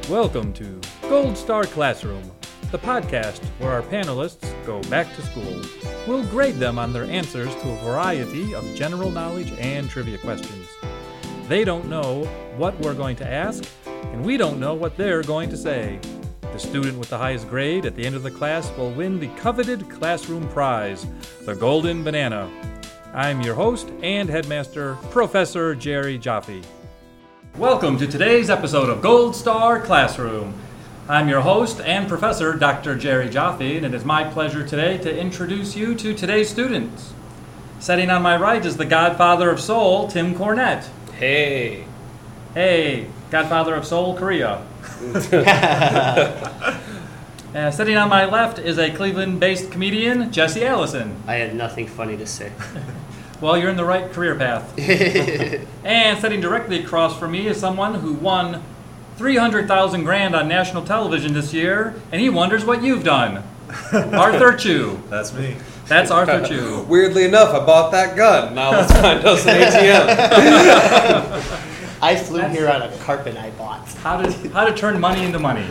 Welcome to Gold Star Classroom, the podcast where our panelists go back to school. We'll grade them on their answers to a variety of general knowledge and trivia questions. They don't know what we're going to ask, and we don't know what they're going to say. The student with the highest grade at the end of the class will win the coveted classroom prize, the Golden Banana. I'm your host and headmaster, Professor Jerry Jaffe. Welcome to today's episode of Gold Star Classroom. I'm your host and professor, Dr. Jerry Jaffe, and it is my pleasure today to introduce you to today's students. Sitting on my right is the godfather of soul, Tim Cornett. Hey. Hey, godfather of Seoul, Korea. Sitting on my left is a Cleveland-based comedian, Jesse Allison. I had nothing funny to say. Well, you're in the right career path. And sitting directly across from me is someone who won $300,000 on national television this year, and he wonders what you've done. Arthur Chu. That's me. That's Arthur Chu. Weirdly enough, I bought that gun. Now let's find us an ATM. I flew here on a carpet I bought. How to turn money into money.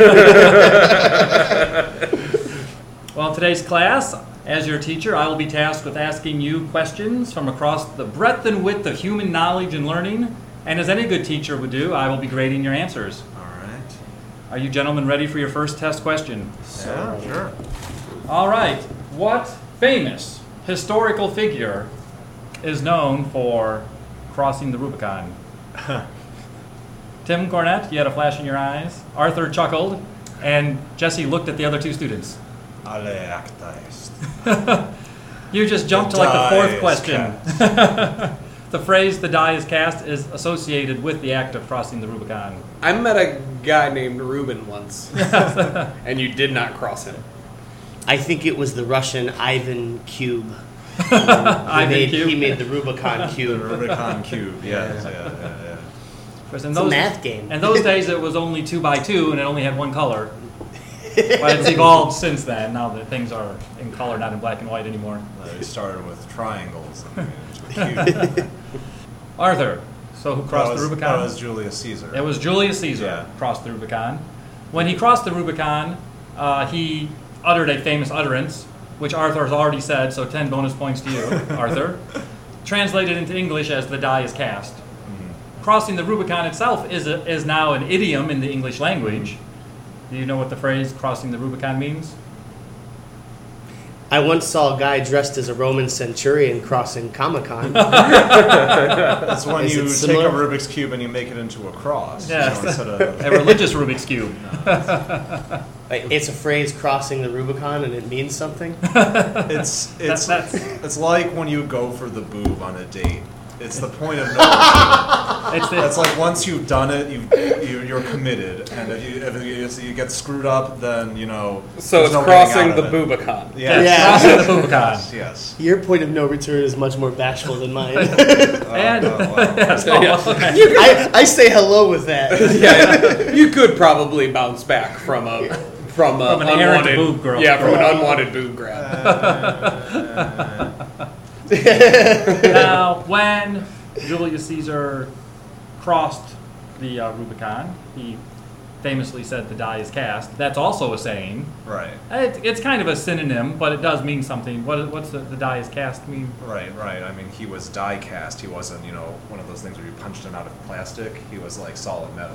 Well, today's class, as your teacher, I will be tasked with asking you questions from across the breadth and width of human knowledge and learning. And as any good teacher would do, I will be grading your answers. All right. Are you gentlemen ready for your first test question? Yeah, sure. All right. What famous historical figure is known for crossing the Rubicon? Tim Cornett, you had a flash in your eyes. Arthur chuckled. And Jesse looked at the other two students. You just jumped to like the fourth question. The phrase "the die is cast" is associated with the act of crossing the Rubicon. I met a guy named Ruben once, and you did not cross him. I think it was the Russian Ivan Cube. He made the Rubicon Cube. The Rubicon Cube, yes. Yeah. It's a math game. In those days, it was only 2x2, and it only had one color. But it's evolved since then. Now that things are in color, not in black and white anymore. We started with triangles and into a cube. Arthur, so who crossed the Rubicon? That was Julius Caesar. It was Julius Caesar crossed the Rubicon. When he crossed the Rubicon, he uttered a famous utterance, which Arthur has already said, so 10 bonus points to you, Arthur. Translated into English as "the die is cast." Mm-hmm. Crossing the Rubicon itself is now an idiom in the English language. Do you know what the phrase "crossing the Rubicon" means? I once saw a guy dressed as a Roman centurion crossing Comic-Con. That's when you take a Rubik's Cube and you make it into a cross. Yes. Instead of A religious Rubik's Cube. It's a phrase, crossing the Rubicon, and it means something? It's like when you go for the boob on a date. It's the point of no return. It's like once you've done it, you're committed, and if you get screwed up, then So it's no crossing the Bubicon. Crossing the Rubicon. Yes. Your point of no return is much more bashful than mine. I say hello with that. Yeah, you could probably bounce back from an unwanted boob grab. Yeah, from an unwanted boob grab. Now, when Julius Caesar crossed the Rubicon, he famously said, "the die is cast." That's also a saying. Right. It's kind of a synonym, but it does mean something. What's the die is cast mean? Right. I mean, he was die cast. He wasn't, one of those things where you punched him out of plastic. He was like solid metal.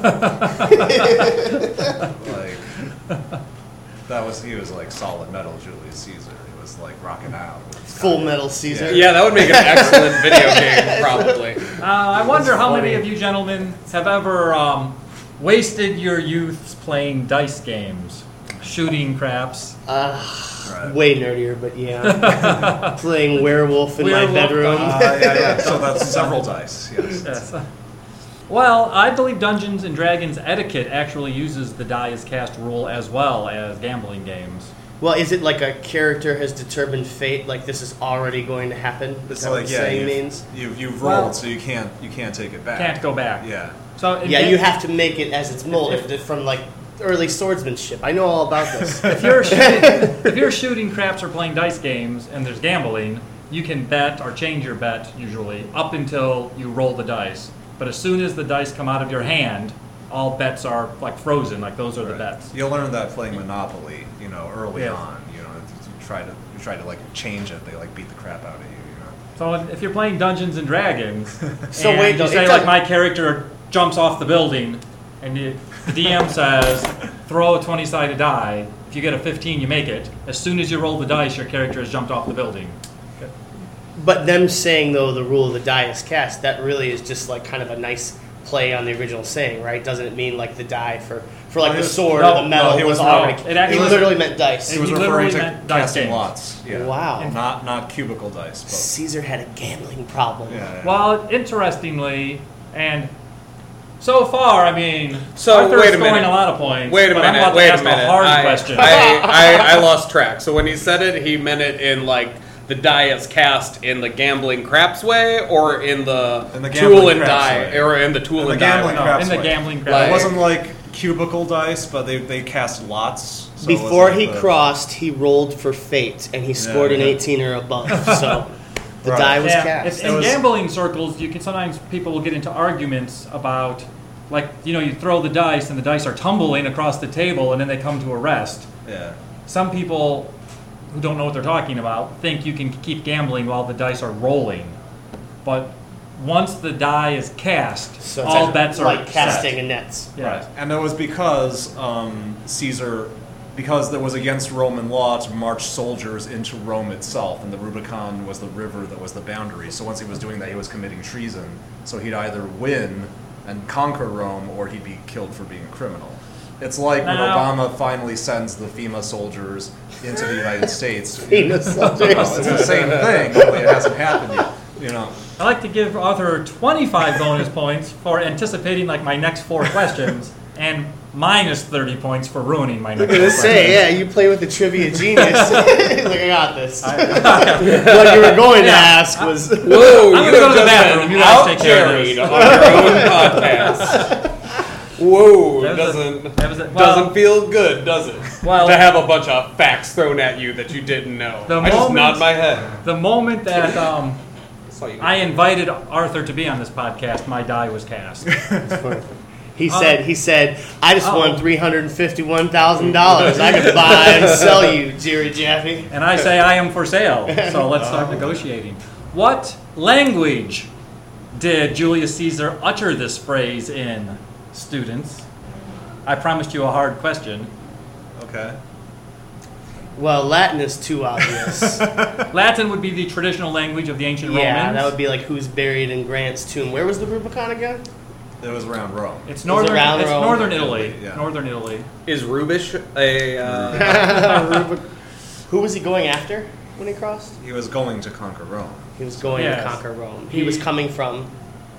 He was like solid metal Julius Caesar. He was like rocking out. Full Metal Caesar. Yeah, that would make an excellent video game, probably. I wonder how many of you gentlemen have ever wasted your youths playing dice games, shooting craps. Way nerdier, but yeah. Playing werewolf in my bedroom. So that's several dice. Yes. Well, I believe Dungeons & Dragons etiquette actually uses the die is cast rule as well as gambling games. Well, is it like a character has determined fate, like this is already going to happen? It's like, saying means? You've rolled, so you can't take it back. Can't go back. Yeah. So you have to make it as it's molded from like early swordsmanship. I know all about this. If you're shooting craps or playing dice games and there's gambling, you can bet or change your bet usually up until you roll the dice. But as soon as the dice come out of your hand, all bets are like frozen, like those are the bets. You'll learn that playing Monopoly, early on. You try to like change it, they like beat the crap out of you. So if you're playing Dungeons and Dragons, so and wait, you say like my character jumps off the building, and the DM says throw a 20-sided die. If you get a 15, you make it. As soon as you roll the dice, your character has jumped off the building. Okay. But them saying though the rule of the die is cast, that really is just like kind of a nice play on the original saying, right? Doesn't it mean like the die for like the sword or the metal was already? He literally meant dice. He was referring to casting lots. Yeah. Wow. Not cubicle dice. But. Caesar had a gambling problem. Yeah. Well, interestingly, and so far, I mean, So Arthur's wait a scoring minute. a lot of points. Wait a but I'm minute. about Wait to a ask minute. a hard question. I lost track. So when he said it, he meant it in like the die is cast in the gambling craps way, or in the tool and die, or in the tool and die way? In the gambling craps. It wasn't like cubicle dice, but they cast lots. So Before he crossed, he rolled for fate, and he scored an 18 or above. So the die was cast. In gambling circles, you can sometimes people will get into arguments about, like, you throw the dice and the dice are tumbling across the table, and then they come to a rest. Yeah. Some people who don't know what they're talking about think you can keep gambling while the dice are rolling, but once the die is cast, So all bets are like casting set. and nets. Yeah. Right. And it was because Caesar, because it was against Roman law to march soldiers into Rome itself, and the Rubicon was the river that was the boundary. So once he was doing that, he was committing treason. So he'd either win and conquer Rome, or he'd be killed for being a criminal. It's like when Obama finally sends the FEMA soldiers into the United States. FEMA soldiers. It's the same thing, only it hasn't happened yet. I like to give Arthur 25 bonus points for anticipating like my next 4 questions, and minus 30 points for ruining my next 4 questions. You play with the trivia genius. Like, I got this. What you were going to ask was... Whoa, I'm going to go to the bathroom. You guys take care of this. on your own podcast. Whoa, doesn't feel good, does it? Well, to have a bunch of facts thrown at you that you didn't know. I just nod my head. The moment that I invited Arthur to be on this podcast, my die was cast. He said, I just won $351,000. I could buy and sell you, Jerry Jaffe. And I say I am for sale. So let's start negotiating. What language did Julius Caesar utter this phrase in, students? I promised you a hard question. Okay. Well, Latin is too obvious. Latin would be the traditional language of the ancient Romans. Yeah, that would be like who's buried in Grant's tomb. Where was the Rubicon again? It was around Rome. It's northern Italy. Yeah. Northern Italy. Is Rubish a... Who was he going after when he crossed? He was going to conquer Rome. He was going to conquer Rome. He was coming from...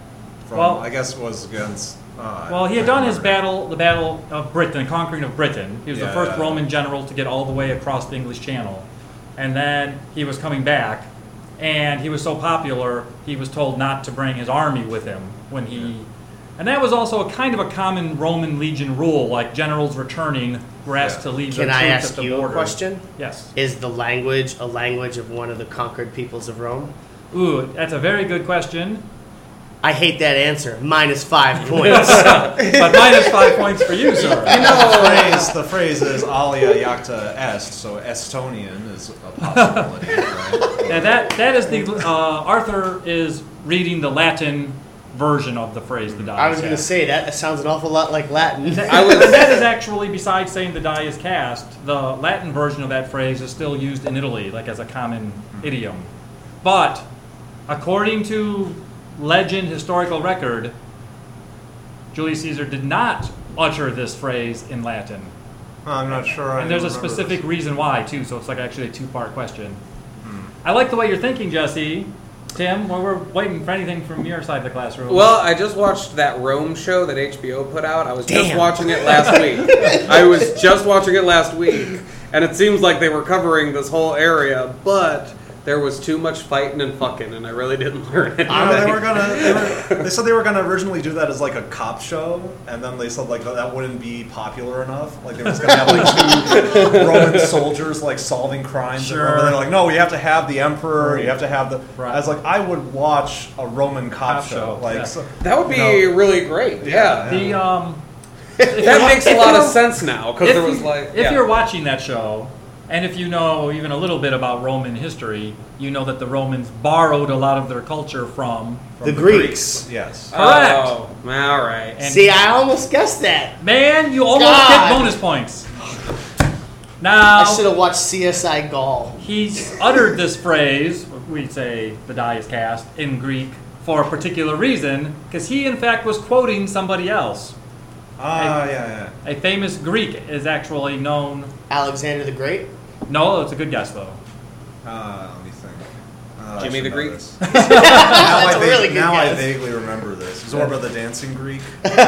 I guess it was against... he had done the Battle of Britain, conquering of Britain. He was the first Roman general to get all the way across the English Channel. And then he was coming back, and he was so popular, he was told not to bring his army with him when he... And that was also a kind of a common Roman legion rule, like generals returning were asked to leave their troops at the border. Can I ask you a question? Yes. Is the language a language of one of the conquered peoples of Rome? Ooh, that's a very good question. I hate that answer. -5 points. But -5 points for you, sir. The phrase is alia iacta est, so Estonian is a possibility, right? Yeah, that is the Arthur is reading the Latin version of the phrase the die. I was going to say that sounds an awful lot like Latin. And that is actually, besides saying the die is cast, the Latin version of that phrase is still used in Italy, like as a common idiom. But according to legend, historical record, Julius Caesar did not utter this phrase in Latin. I'm not sure. And there's a specific reason why, too, so it's like actually a 2-part question. I like the way you're thinking, Jesse. Tim, we're waiting for anything from your side of the classroom. Well, I just watched that Rome show that HBO put out. I was just watching it last week. And it seems like they were covering this whole area, but there was too much fighting and fucking, and I really didn't learn it. They said they were gonna originally do that as like a cop show, and then they said like that wouldn't be popular enough. Like they were just gonna have like 2 Roman soldiers like solving crimes. Sure. And they're like, no, we have to have the emperor. You have to have the. Right. I was like, I would watch a Roman cop show. Like yeah. so, that would be really great. Yeah. That makes a lot of sense now, because there was If you're watching that show, and if you know even a little bit about Roman history, you know that the Romans borrowed a lot of their culture from the Greeks. Yes. Correct. Oh, all right. And see, I almost guessed that. Man, you almost get bonus points. Now, I should have watched CSI Gaul. He's uttered this phrase, we'd say the die is cast, in Greek for a particular reason, because he in fact was quoting somebody else. Yeah. A famous Greek is actually known... Alexander the Great? No, it's a good guess though. Let me think. Jimmy the Greek? Now I vaguely remember this. Zorba the Dancing Greek.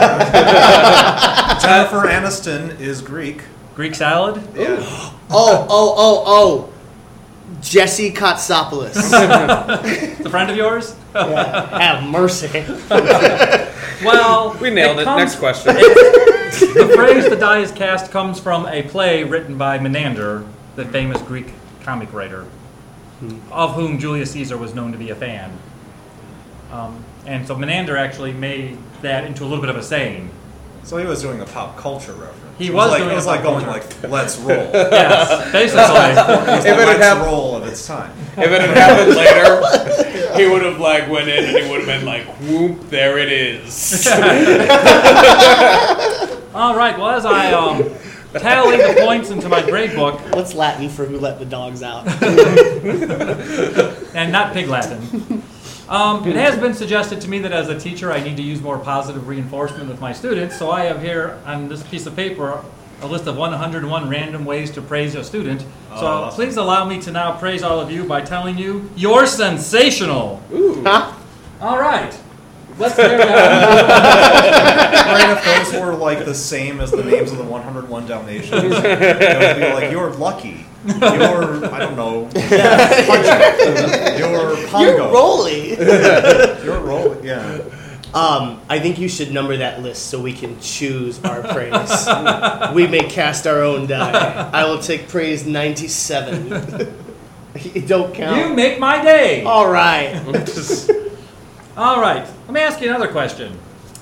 Jennifer Aniston is Greek. Greek salad? Yeah. Oh. Jesse Katsopoulos. The friend of yours? Yeah. Have mercy. Well, we nailed it. Next question. The phrase "the die is cast" comes from a play written by Menander, the famous Greek comic writer, of whom Julius Caesar was known to be a fan. And so Menander actually made that into a little bit of a saying. So he was doing a pop culture reference. It was going like, let's roll. Yes, basically. If it had roll of its time. If it had happened later, he would have went in and he would have been like, whoop, there it is. All right, well, as I tally the points into my grade book. What's Latin for who let the dogs out? And not pig Latin. It has been suggested to me that as a teacher I need to use more positive reinforcement with my students, so I have here on this piece of paper a list of 101 random ways to praise a student. So awesome. Please allow me to now praise all of you by telling you, you're sensational! Ooh. Huh? All right. Let's carry on. Right, if those were like the same as the names of the 101 Dalmatians, it would be like, you're lucky. You're, I don't know, you're Pongo. You're Rolly. You're Rolly, yeah. I think you should number that list so we can choose our praise. We may cast our own die. I will take praise 97. You don't count. You make my day. All right. All right. Let me ask you another question.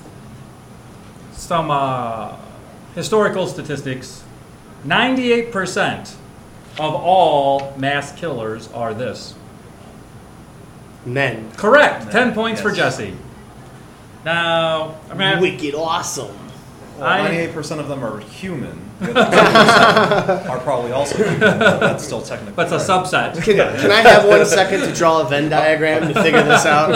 Some historical statistics. 98% of all mass killers are this. Men. Correct. 10 points for Jesse. Now, wicked awesome. Well, 98% of them are human. The other 2% are probably also human, but that's still technically. But it's a subset. Can I have 1 second to draw a Venn diagram to figure this out?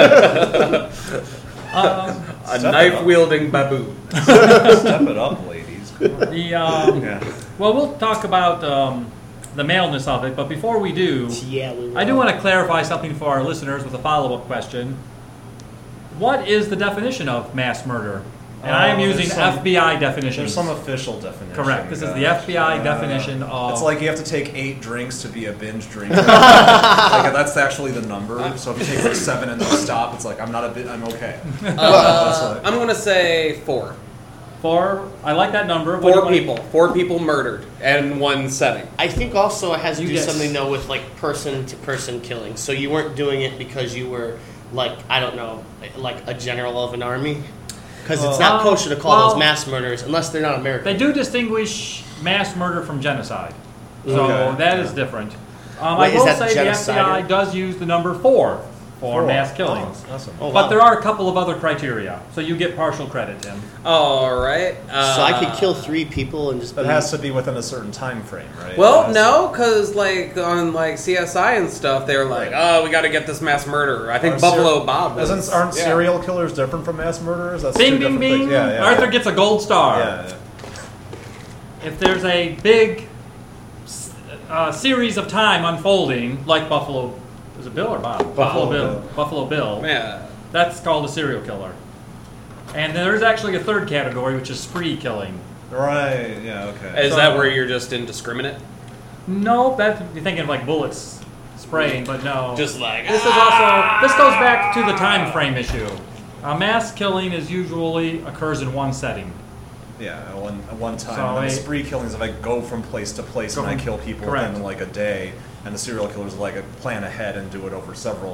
A knife-wielding baboon. Step it up, ladies. Well, we'll talk about the maleness of it, but before we do, I do want to clarify something for our listeners with a follow-up question. What is the definition of mass murder? And I am using FBI definitions. There's some official definition. Correct. This is the FBI definition of... It's like you have to take 8 drinks to be a binge drinker. That's actually the number. So if you take 7 and then stop, it's like, I'm okay. I'm going to say 4. 4? I like that number. 4 people. 4 people murdered in one setting. I think also it has to do something, though, with, like, person-to-person killing. So you weren't doing it because you were, like, I don't know, like a general of an army? Because it's not kosher to call those mass murders unless they're not American. They do distinguish mass murder from genocide. So that is different. I will say the FBI does use the number 4 for mass killings. Awesome. But there are a couple of other criteria. So you get partial credit, Tim. All right. So I could kill 3 people and just... That has to be within a certain time frame, right? Well, no, because like on like CSI and stuff, they're like, oh, we got to get this mass murderer. I think Buffalo Bob was. Aren't serial killers different from mass murderers? That's bing, bing, bing. Yeah. Arthur gets a gold star. Yeah. If there's a big series of time unfolding, like Buffalo... Was it Bill or Bob? Buffalo Bill. Yeah. That's called a serial killer. And there's actually a third category, which is spree killing. Right, yeah, okay. Is that where you're just indiscriminate? No, you're thinking of like bullets spraying, but no. Just like... This goes back to the time frame issue. Mass killing usually occurs in one setting. Yeah, at one time. So and the spree killings, if I go from place to place and I kill people within like a day, and the serial killers like plan ahead and do it over several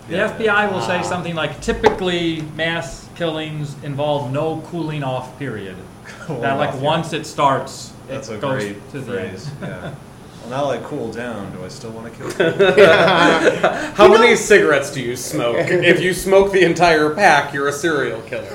The FBI will say something like, typically mass killings involve no cooling off period. Once it starts, that's it a goes great to phrase. the end. Yeah. Well, now I cool down. Do I still want to kill people? How many cigarettes do you smoke? If you smoke the entire pack, you're a serial killer.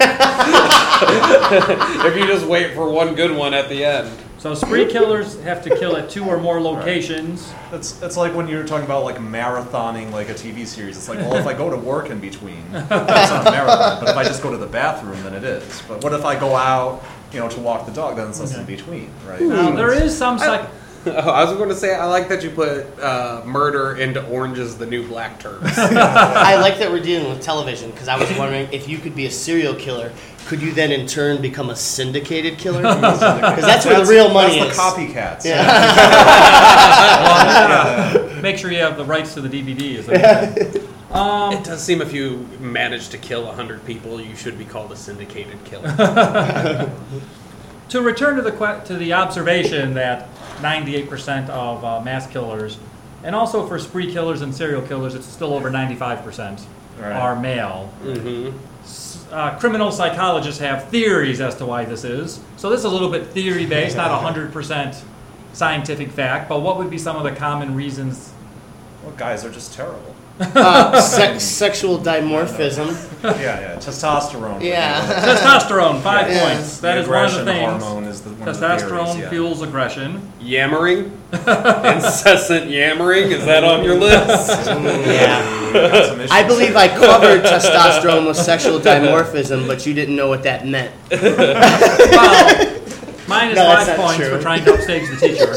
If you just wait for one good one at the end. So spree killers have to kill at 2 or more locations. It's like when you're talking about like marathoning like a TV series. It's like, well, if I go to work in between, that's not a marathon. But if I just go to the bathroom, then it is. But what if I go out, to walk the dog? Then it's in between, right? Now, there is some I was going to say, I like that you put murder into Orange is the New Black terms. I like that we're dealing with television, because I was wondering if you could be a serial killer, could you then in turn become a syndicated killer? Because that's where the real money is. That's the copycats. Yeah. Make sure you have the rights to the DVD. It does seem if you manage to kill 100 people, you should be called a syndicated killer. To return to the observation that 98% of mass killers, and also for spree killers and serial killers, it's still over 95% are male. Mm-hmm. Criminal psychologists have theories as to why this is. So this is a little bit theory-based, not 100% scientific fact, but what would be some of the common reasons? Well, guys are just terrible. Sexual dimorphism. Yeah. Testosterone. Yeah. Testosterone, 5 points. That is one of the things. Hormone is one Testosterone of the theories, fuels aggression. Yammering? Incessant yammering? Is that on your list? Yeah. I believe I covered testosterone with sexual dimorphism, but you didn't know what that meant. Well, minus 5 points for trying to upstage the teacher.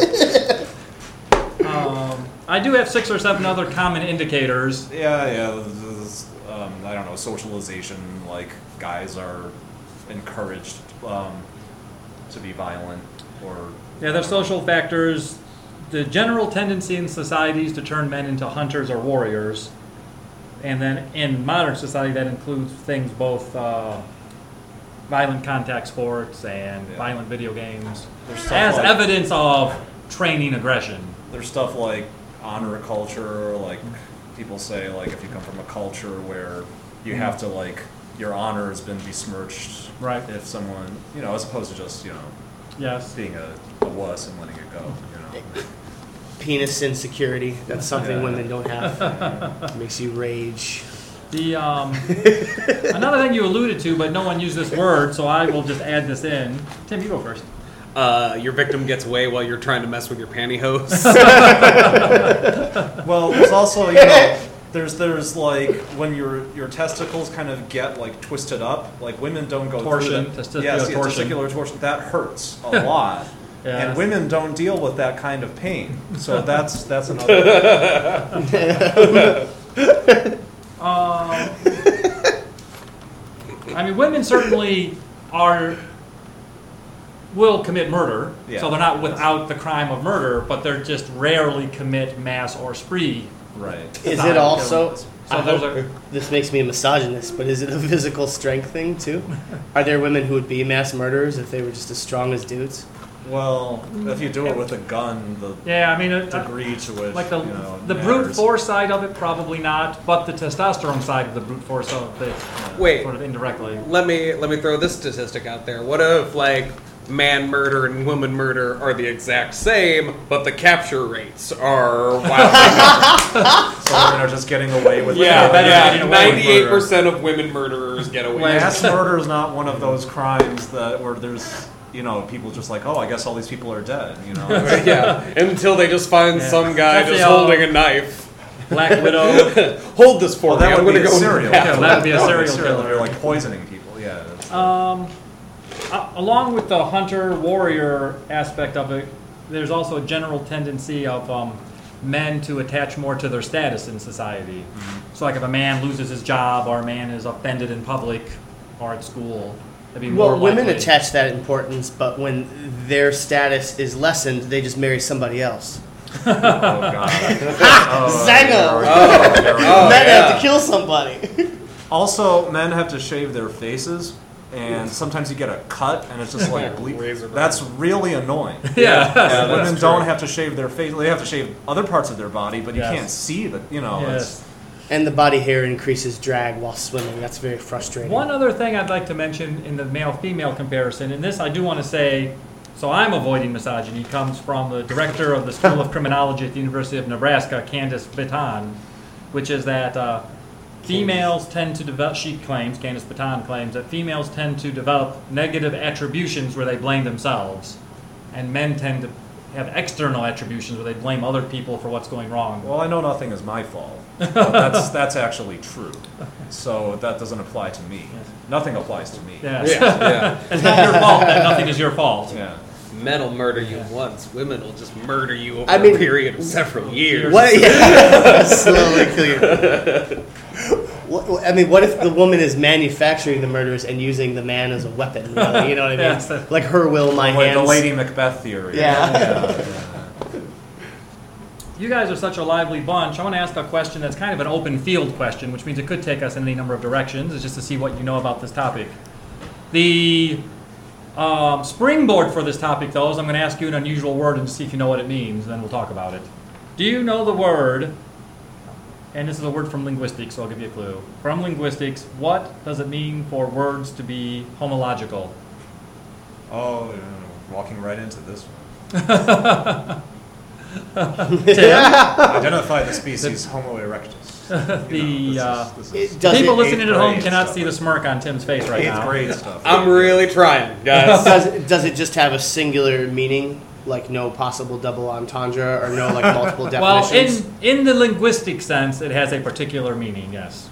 I do have 6 or 7 other common indicators. Yeah. I don't know, socialization, like guys are encouraged to be violent or... Yeah, there's social factors. The general tendency in societies to turn men into hunters or warriors. And then in modern society, that includes things both violent contact sports and violent video games. As evidence of training aggression. There's stuff like honor culture, like people say, like if you come from a culture where you have to, like, your honor has been besmirched, right? If someone, as opposed to just, being a wuss and letting it go, Penis insecurity, that's something women don't have. It makes you rage. The another thing you alluded to, but no one used this word, so I will just add this in. Tim, you go first. Your victim gets away while you're trying to mess with your pantyhose. Well, there's also, there's like when your testicles kind of get like twisted up, like women don't go torsion, through that. Testicular torsion. That hurts a lot. Yeah. And women don't deal with that kind of pain. So that's another. Women certainly will commit murder, so they're not without the crime of murder, but they're just rarely commit mass or spree. Right. Is it also... this makes me a misogynist, but is it a physical strength thing, too? Are there women who would be mass murderers if they were just as strong as dudes? Well, if you do it with a gun, the degree to which, like the brute force side of it, probably not, but the testosterone side of the brute force of it, sort of indirectly. Let me throw this statistic out there. What if, like, man murder and woman murder are the exact same, but the capture rates are wildly so women are just getting away with it. 98% of women murderers get away with it. Mass murder is not one of those crimes where there's... people just like, oh, I guess all these people are dead, until they just find some guy just holding a knife. Black Widow. Hold this for me. I'm going to go serial. That would be a serial killer. They're like poisoning people. Yeah. Along with the hunter-warrior aspect of it, there's also a general tendency of men to attach more to their status in society. Mm-hmm. So like if a man loses his job or a man is offended in public or at school, women attach that importance, but when their status is lessened, they just marry somebody else. Oh, God. Zango! Men have to kill somebody. Also, men have to shave their faces, and sometimes you get a cut, and it's just like that's really annoying. Women don't have to shave their face; they have to shave other parts of their body, but you can't see that. And the body hair increases drag while swimming. That's very frustrating. One other thing I'd like to mention in the male-female comparison, and this I do want to say, so I'm avoiding misogyny, comes from the director of the School of Criminology at the University of Nebraska, Candace Baton, which is that females tend to develop, Candace Baton claims, that females tend to develop negative attributions where they blame themselves, and men tend to have external attributions where they blame other people for what's going wrong. Well, I know nothing is my fault. But that's actually true. So that doesn't apply to me. Yes. Nothing applies to me. Yes. Yeah. It's not your fault that nothing is your fault. Yeah. Men will murder you once. Women will just murder you over a period of several years. What? Yeah. Slowly kill you. What if the woman is manufacturing the murders and using the man as a weapon? Really? You know what I mean? Yes. Like her will, my hands. The Lady Macbeth theory. Yeah. You guys are such a lively bunch. I want to ask a question that's kind of an open field question, which means it could take us in any number of directions. It's just to see what you know about this topic. The springboard for this topic, though, is I'm going to ask you an unusual word and see if you know what it means, and then we'll talk about it. Do you know the word, and this is a word from linguistics, so I'll give you a clue. From linguistics, what does it mean for words to be homological? Oh, yeah. Walking right into this one. Identify the species Homo erectus. People listening at home cannot see the smirk on Tim's face right now. Eighth grade stuff. I'm really trying, guys. Does it just have a singular meaning, like no possible double entendre, or no like multiple definitions? Well, in the linguistic sense, it has a particular meaning, yes.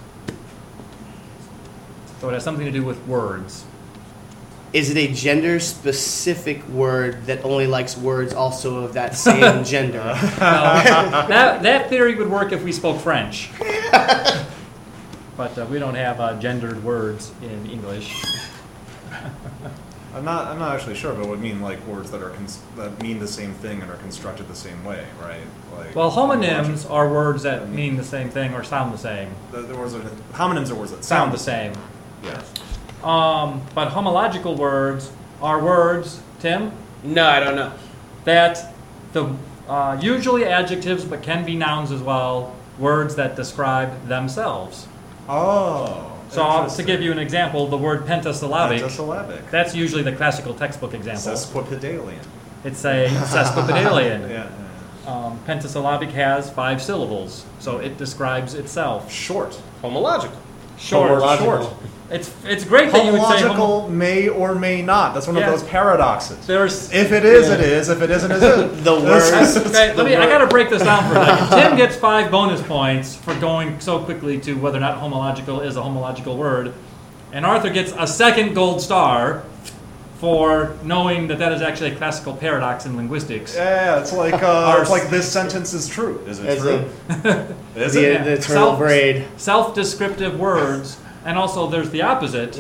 So it has something to do with words. Is it a gender-specific word that only likes words also of that same gender? That theory would work if we spoke French. But we don't have gendered words in English. I'm not actually sure, but it would mean like words that are that mean the same thing and are constructed the same way, right? Like, well, homonyms are words that mean the same thing or sound the same. Homonyms are words that sound the same. Yeah. But homological words are words, Tim? No, I don't know. That usually adjectives, but can be nouns as well, words that describe themselves. Oh. So to give you an example, the word pentasyllabic. Pentasyllabic. That's usually the classical textbook example. Sesquipedalian. It's a sesquipedalian. Yeah. Pentasyllabic has 5 syllables, so it describes itself. Short. Homological. Short. It's great that you would say homological may or may not. That's one of those paradoxes. If it is, it is. If it isn't, it isn't. The word. I got to break this down for a second. Tim gets 5 bonus points for going so quickly to whether or not homological is a homological word, and Arthur gets a second gold star for knowing that is actually a classical paradox in linguistics. Yeah, it's like this sentence is true. Is it true? Is it? The eternal braid. Self-descriptive words. And also there's the opposite,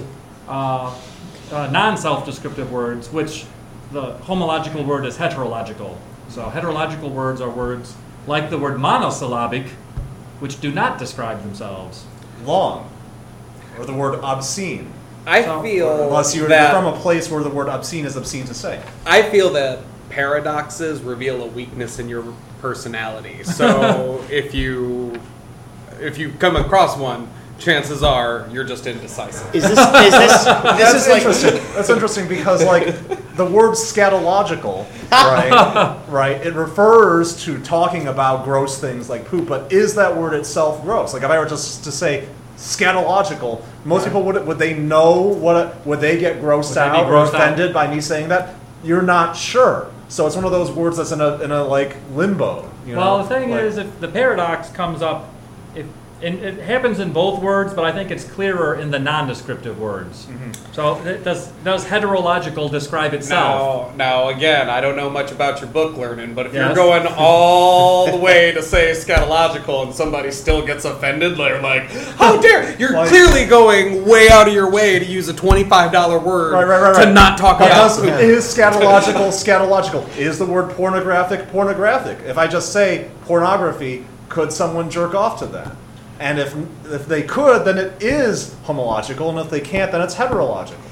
non-self-descriptive words, which the homological word is heterological. So heterological words are words like the word monosyllabic, which do not describe themselves. Long. Or the word obscene. Unless you're from a place where the word obscene is obscene to say. I feel that paradoxes reveal a weakness in your personality. So if you come across one, chances are you're just indecisive. That's interesting. That's interesting because like the word scatological, right? It refers to talking about gross things like poop, but is that word itself gross? Like if I were just to say scatological, most people would they know would they get grossed out or offended by me saying that? You're not sure. So it's one of those words that's in a like limbo. Well, the thing is, if the paradox comes up, and it happens in both words, but I think it's clearer in the non-descriptive words. Mm-hmm. So does heterological describe itself? Now, again, I don't know much about your book learning, but if you're going all the way to say scatological and somebody still gets offended, they're like, how dare! You're clearly going way out of your way to use a $25 word to not talk about poop. Is scatological? Is the word pornographic? If I just say pornography, could someone jerk off to that? And if they could, then it is homological, and if they can't, then it's heterological.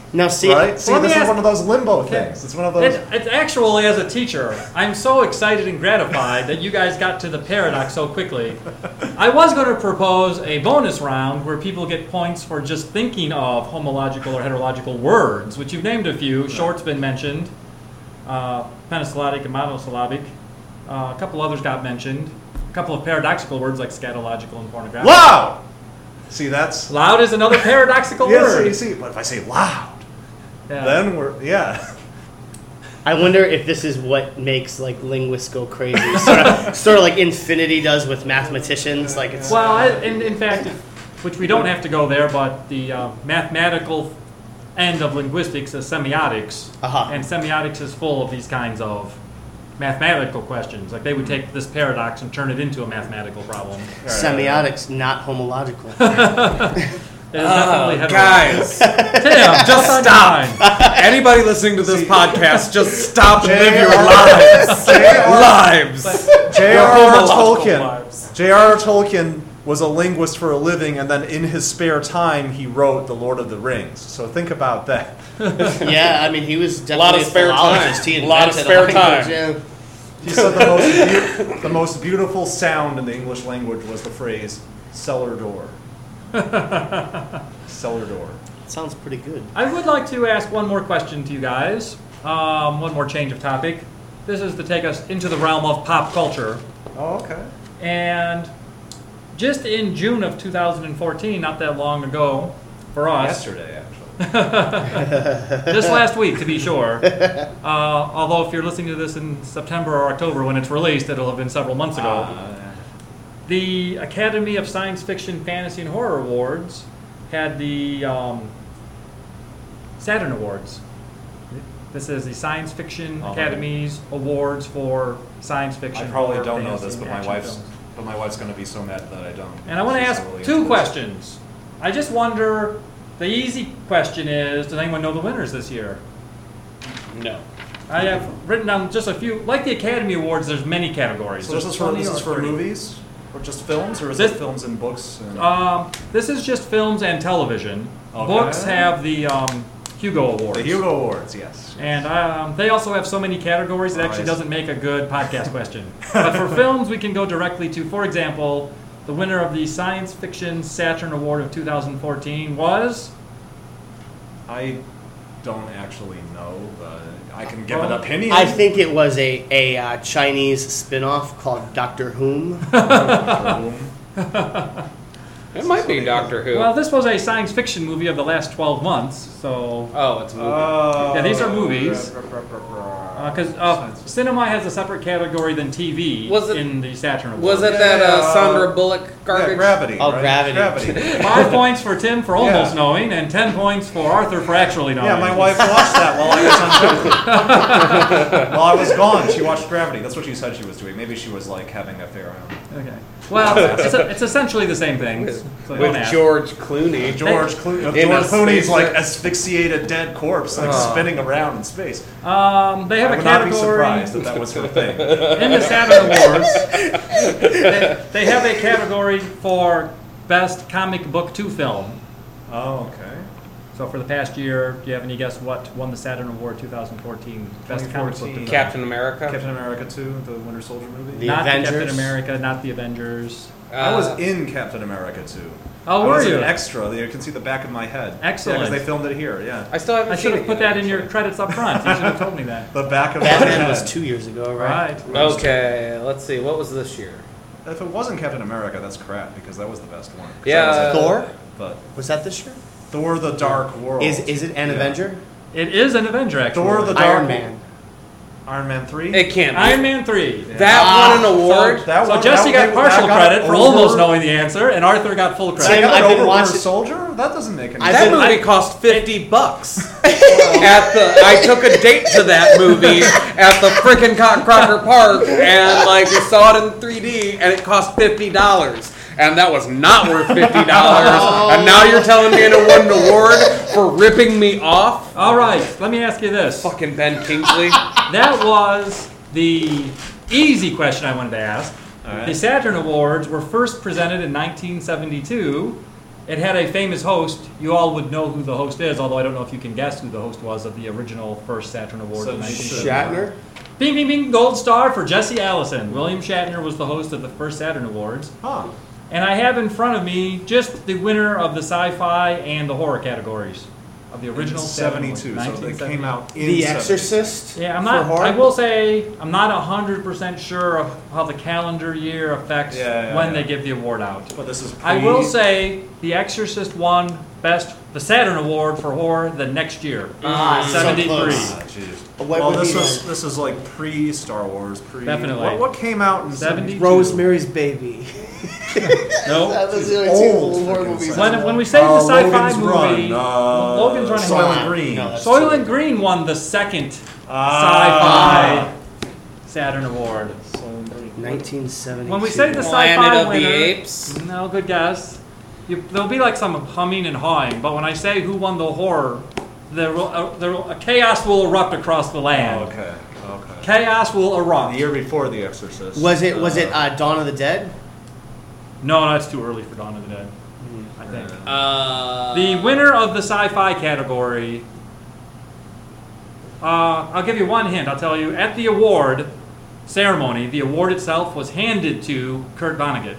Now, see, right? See, this is one of those limbo things. It's one of those. It's actually, as a teacher, I'm so excited and gratified that you guys got to the paradox so quickly. I was going to propose a bonus round where people get points for just thinking of homological or heterological words, which you've named a few. Short's been mentioned. Penisyllabic and monosyllabic. A couple others got mentioned. A couple of paradoxical words like scatological and pornographic. Loud! See, that's... Loud is another paradoxical word. Yeah, see, but if I say loud, then we're... Yeah. I wonder if this is what makes like linguists go crazy. sort of like infinity does with mathematicians. Like it's in fact, which we don't have to go there, but the mathematical end of linguistics is semiotics, and semiotics is full of these kinds of mathematical questions. Like they would take this paradox and turn it into a mathematical problem. Semiotics, not homological. Guys, Tim, just stop. Anybody listening to this podcast, just stop and live your lives. J.R.R. Tolkien was a linguist for a living, and then in his spare time, he wrote The Lord of the Rings. So think about that. Yeah, I mean, he was definitely a lot of spare time. A lot of spare time. Yeah. He said the most beautiful sound in the English language was the phrase cellar door. Cellar door. Sounds pretty good. I would like to ask one more question to you guys. One more change of topic. This is to take us into the realm of pop culture. Oh, okay. And just in June of 2014, not that long ago for us. Yesterday, actually. Just last week, to be sure. Although if you're listening to this in September or October when it's released, it'll have been several months ago. The Academy of Science Fiction, Fantasy, and Horror Awards had the Saturn Awards. This is the Science Fiction Academy's awards for science fiction. I probably horror, don't know fantasy, this, but and my action wife's films. going to be so mad that I don't. And I want to ask two questions. I just wonder, the easy question is, does anyone know the winners this year? No. I have written down just a few. Like the Academy Awards, there's many categories. So this is for movies? Or just films? Or is it films and books? And... This is just films and television. Okay. Books have the Hugo Awards. The Hugo Awards, yes. And they also have so many categories it actually doesn't make a good podcast question. But for films, we can go directly to, for example, the winner of the Science Fiction Saturn Award of 2014 was? I don't actually know, but I can give an opinion. I think it was a Chinese spin-off called Doctor Whom. It might be Doctor Who. Well, this was a science fiction movie of the last 12 months, so... Oh, it's a movie. Yeah, these are movies. Because cinema has a separate category than TV in the Saturn Awards. Was it that Sandra Bullock garbage? Yeah, Gravity. Oh, right? Gravity. 5 points for Tim for almost knowing, and 10 points for Arthur for actually knowing. Yeah, my wife watched that while I was on While I was gone, she watched Gravity. That's what she said she was doing. Maybe she was like having an affair on. Okay. Well, it's essentially the same thing. So With George Clooney. George Clooney's like asphyxiated dead corpse, like spinning around in space. They have a category. I would not be surprised if that was her thing. In the Saturn Awards, they have a category for Best Comic Book 2 Film. Oh, okay. So for the past year, do you have any guess what won the Saturn Award 2014? Best Comic Book 2 Film? Captain America. Captain America 2, the Winter Soldier movie. Not Captain America, not the Avengers. I was in Captain America 2. Oh, were you? An extra. You can see the back of my head. Excellent. Because they filmed it here, yeah. I still haven't seen it. I should have put that in your credits up front. You should have told me that. The back of Batman my head. was 2 years ago, right? Okay, let's see. What was this year? If it wasn't Captain America, that's crap, because that was the best one. Yeah. Thor? But was that this year? Thor the Dark World. Is it an Avenger? It is an Avenger, actually. Thor the Dark Iron Man. Iron Man 3? It can't be. Iron Man 3. Yeah. That won an award? So Jesse got partial credit for almost knowing the answer, and Arthur got full credit. Tim, I've been watching Soldier? That doesn't make any sense. That movie cost $50. I took a date to that movie at the frickin' Crocker Park, and like we saw it in 3D, and it cost $50. And that was not worth $50. And now you're telling me I won an award for ripping me off? All right, let me ask you this. Fucking Ben Kingsley. That was the easy question I wanted to ask. All right. The Saturn Awards were first presented in 1972, it had a famous host. You all would know who the host is, although I don't know if you can guess who the host was of the original first Saturn Award. So in Shatner? Bing, bing, bing, gold star for Jesse Allison. William Shatner was the host of the first Saturn Awards. Huh. And I have in front of me just the winner of the sci-fi and the horror categories of the original '72. So they came out in The 72. Exorcist. Yeah, I'm not. I will say I'm not 100% sure of how the calendar year affects when they give the award out. But this is. I will say The Exorcist won the Saturn Award for horror the next year, 73. Well, this is like pre-Star Wars. Definitely. What came out in 72? Rosemary's Baby. No. That was the only two horror movies. When we say the sci-fi movie, Run, Logan's Run. Soylent Green. No, Soylent Green won the second sci-fi Saturn Award. 1972. When we say the Planet sci-fi of winner, the Apes. no, good guess. There'll be like some humming and hawing, but when I say who won the horror, a chaos will erupt across the land. Oh, okay. Chaos will erupt. The year before The Exorcist. Was it Dawn of the Dead? No, that's too early for Dawn of the Dead, I think. The The winner of the sci-fi category, I'll give you one hint. I'll tell you, at the award ceremony, the award itself was handed to Kurt Vonnegut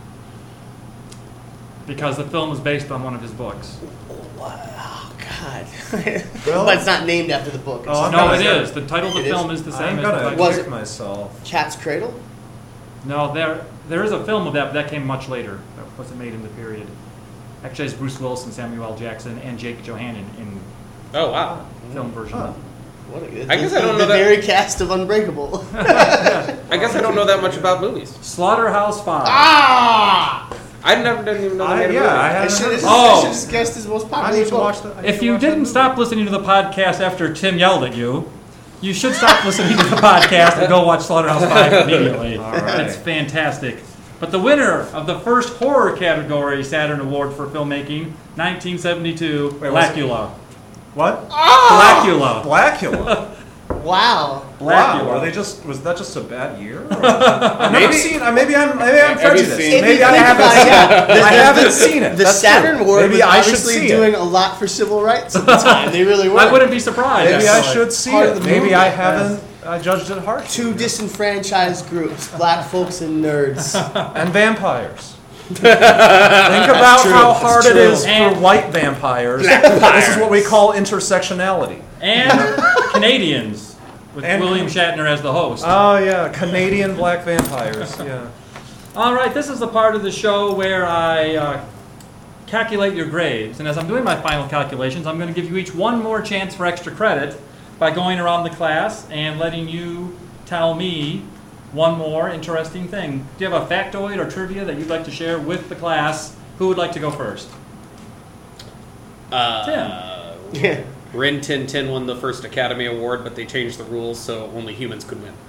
because the film was based on one of his books. Oh, God. Well, but it's not named after the book. It's Oh, No, Okay. it is. The title of the It film is? is the same I'm as the gonna title. Was kick it- myself. Cat's Cradle? No, there is a film of that, but that came much later. That wasn't made in the period. Actually, it's Bruce Willis and Samuel L. Jackson and Jake Johanan in Oh wow. film version. Huh. I guess I don't know the that- very cast of Unbreakable. I guess I don't know that much about movies. Slaughterhouse 5. Ah! I didn't even know they made a movie. I I haven't should heard have of Oh. just guessed his most I popular need to book. watch that. If you didn't stop listening to the podcast after Tim yelled at you, you should stop listening to the podcast and go watch Slaughterhouse 5 immediately. All right. It's fantastic. But the winner of the first horror category Saturn Award for filmmaking, 1972, Wait, what's Blackula. What? Blackula. Blackula. Wow. Blackula. Wow. Was that just a bad year? I've never seen. Maybe I'm prejudiced. seen- Maybe I haven't seen it. The That's Saturn true. Award Maybe was I should obviously see doing it. a lot for civil rights at the time. They really were. I wouldn't be surprised. Maybe I actually. should see Part it. of the Maybe I movement. haven't. I judged it harshly. Two disenfranchised groups, black folks and nerds. And vampires. Think about true. how That's hard it true. is for And- white vampires. This is what we call intersectionality. And Canadians, with And- William Shatner as the host. Oh yeah, Canadian black vampires. Yeah. All right, this is the part of the show where I calculate your grades. And as I'm doing my final calculations, I'm going to give you each one more chance for extra credit by going around the class and letting you tell me one more interesting thing. Do you have a factoid or trivia that you'd like to share with the class? Who would like to go first? Yeah. Rin Tin Tin won the first Academy Award, but they changed the rules so only humans could win.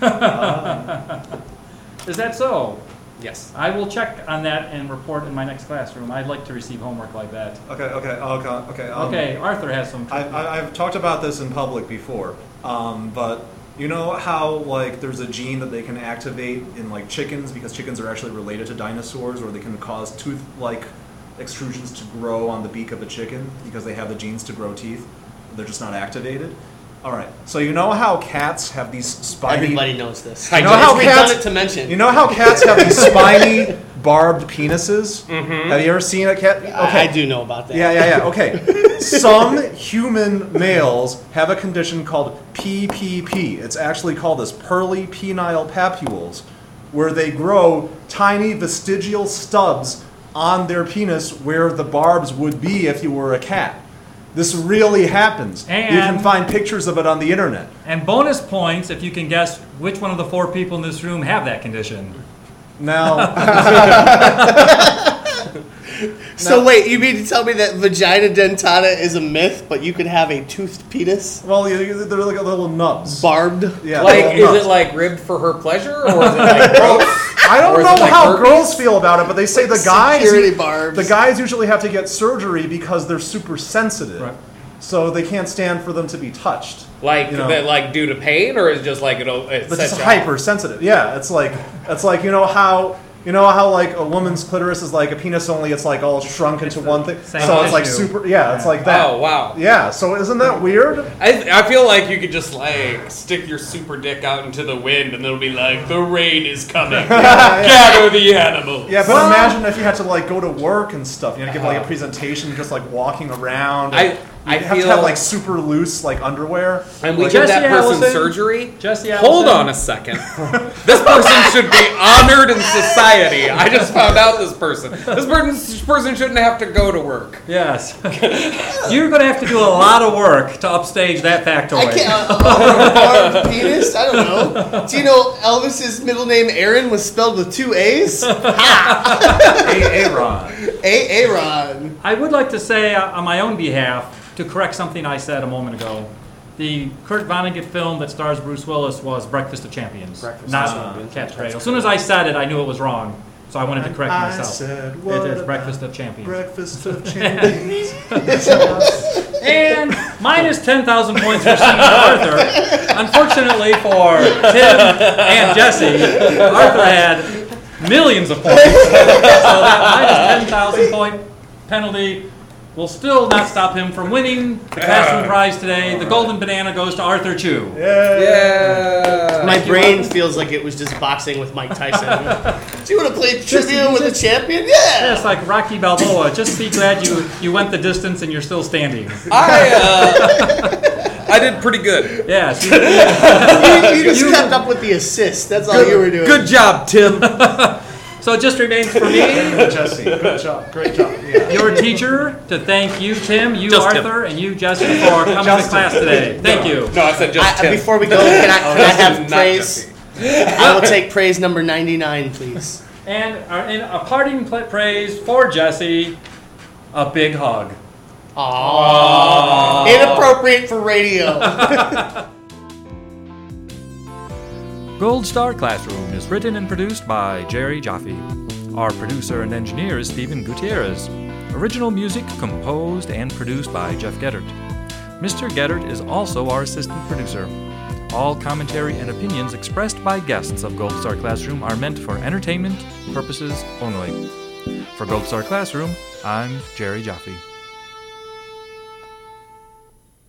Is that so? Yes. I will check on that and report in my next classroom. I'd like to receive homework like that. Okay. Okay, Arthur has some. I've talked about this in public before, but you know how like there's a gene that they can activate in like chickens because chickens are actually related to dinosaurs, or they can cause tooth-like extrusions to grow on the beak of a chicken because they have the genes to grow teeth. They're just not activated. All right. So you know how cats have these spiny. Everybody knows this. You know how It's cats. redundant to mention. You know how cats have these spiny, barbed penises. Mm-hmm. Have you ever seen a cat? Okay. I do know about that. Yeah. Okay. Some human males have a condition called PPP. It's actually called as pearly penile papules, where they grow tiny vestigial stubs on their penis where the barbs would be if you were a cat. This really happens. And- you can find pictures of it on the internet. And bonus points if you can guess which one of the 4 people in this room have that condition. Now, So wait, you mean to tell me that vagina dentata is a myth, but you could have a toothed penis? well, they're like little nubs. Barbed? Yeah, Like, little is nubs. it like ribbed for her pleasure, or is it like gross? I don't or is know it like how herpes? girls feel about it, but they say the Security barbs. guys usually have to get surgery because they're super sensitive, Right. so they can't stand for them to be touched. Like, You know. that, like due to pain, or is it just like it But sets just you off? hypersensitive. Yeah, it's like you know how You know how like a woman's clitoris is like a penis, only it's like all shrunk into one thing. So it's like super. Yeah, it's like that. Oh wow. Yeah. So isn't that weird? I feel like you could just like stick your super dick out into the wind, and it'll be like the rain is coming. Gather the animals. Yeah, but imagine if you had to like go to work and stuff. You had to give like a presentation, just like walking around. You have to have like super loose like underwear. And we give that person surgery. Jesse Hold on a second. This person should be honored in society. I just found out this person. This person shouldn't have to go to work. Yes. You're going to have to do a lot of work to upstage that factoid. I can't. Penis? I don't know. Do you know Elvis's middle name Aaron was spelled with 2 A's? Aaron. Aaron. I would like to say on my own behalf, to correct something I said a moment ago, the Kurt Vonnegut film that stars Bruce Willis was Breakfast of Champions, not Cat's Cradle. As soon as I said it, I knew it was wrong, so I wanted to correct myself. It is Breakfast of Champions. Breakfast of Champions. And minus 10,000 points for Steve Arthur. Unfortunately for Tim and Jesse, Arthur had millions of points. So that minus 10,000 point penalty will still not stop him from winning the Castle Prize today. The golden banana goes to Arthur Chu. Yeah. My brain feels like it was just boxing with Mike Tyson. Do you want to play trivia with a champion? Yeah. It's like Rocky Balboa. Just be glad you went the distance and you're still standing. I did pretty good. Yes. You just kept up with the assist. That's all you were doing. Good job, Tim. So it just remains for me, Jesse. Good job. Great job. Yeah. Your teacher, to thank you, Tim, you, Justin. Arthur, and you, Jesse, for coming to class today. Thank you. No, I said just Tim. Before we go, can I have not praise? I will take praise number 99, please. And in a parting praise for Jesse, a big hug. Aww. Inappropriate for radio. Gold Star Classroom is written and produced by Jerry Jaffe. Our producer and engineer is Stephen Gutierrez. Original music composed and produced by Jeff Geddert. Mr. Geddert is also our assistant producer. All commentary and opinions expressed by guests of Gold Star Classroom are meant for entertainment purposes only. For Gold Star Classroom, I'm Jerry Jaffe.